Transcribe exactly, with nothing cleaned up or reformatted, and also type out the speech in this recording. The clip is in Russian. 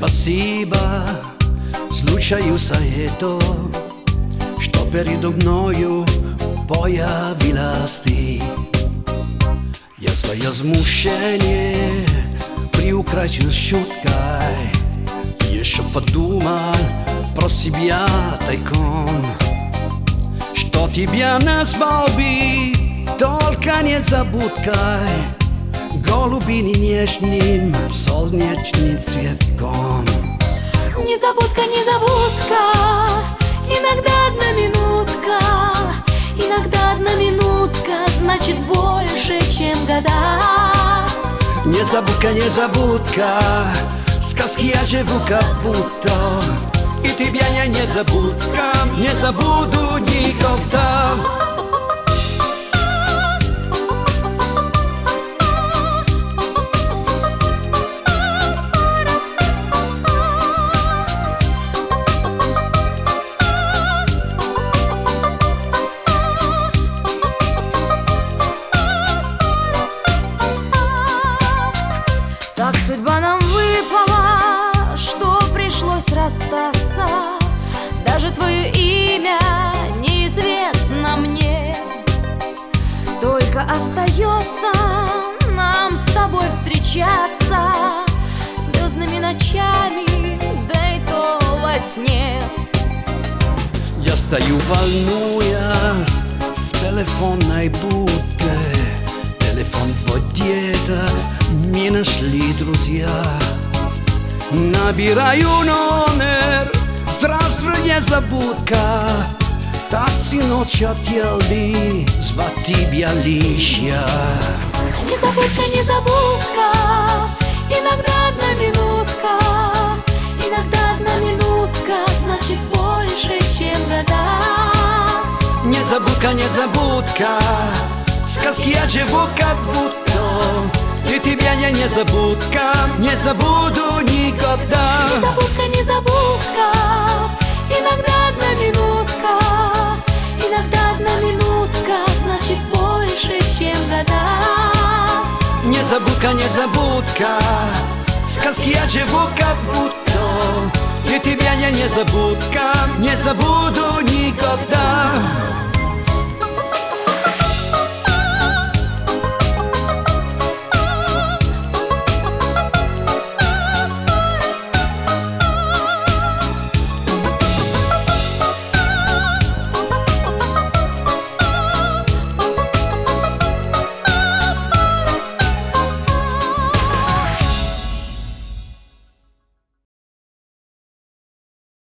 Спасибо случаю за это, что передо мною появилась ты. Я свое смущение приукрасил шуткой, еще подумал про себя тайком, что тебя назвал бы только незабудкой, голубиным нежным солнечным цветком. Незабудка, незабудка, иногда одна минутка, иногда одна минутка значит больше, чем года. Незабудка, незабудка, сказки я живу как будто, и тебя я не забудка, не забуду никогда. Так судьба нам выпала, что пришлось расстаться. Даже твое имя неизвестно мне. Только остается нам с тобой встречаться звездными ночами, да и то во сне. Я стою, волнуясь в телефонной будке. Телефон твой где-то не нашли друзья. Набираю номер, здравствуй, незабудка. Такси ночью хотел бы звать тебя лишь. Незабудка, незабудка, иногда одна минутка, иногда одна минутка значит больше, чем года. Незабудка, незабудка, сказки я живу как будто, и тебя я не забудка, не забуду никогда. Незабудка, незабудка, иногда одна минутка, иногда одна минутка значит больше, чем года. Незабудка, незабудка, сказки я живу как будто, и тебя я не забудка, не забуду никогда.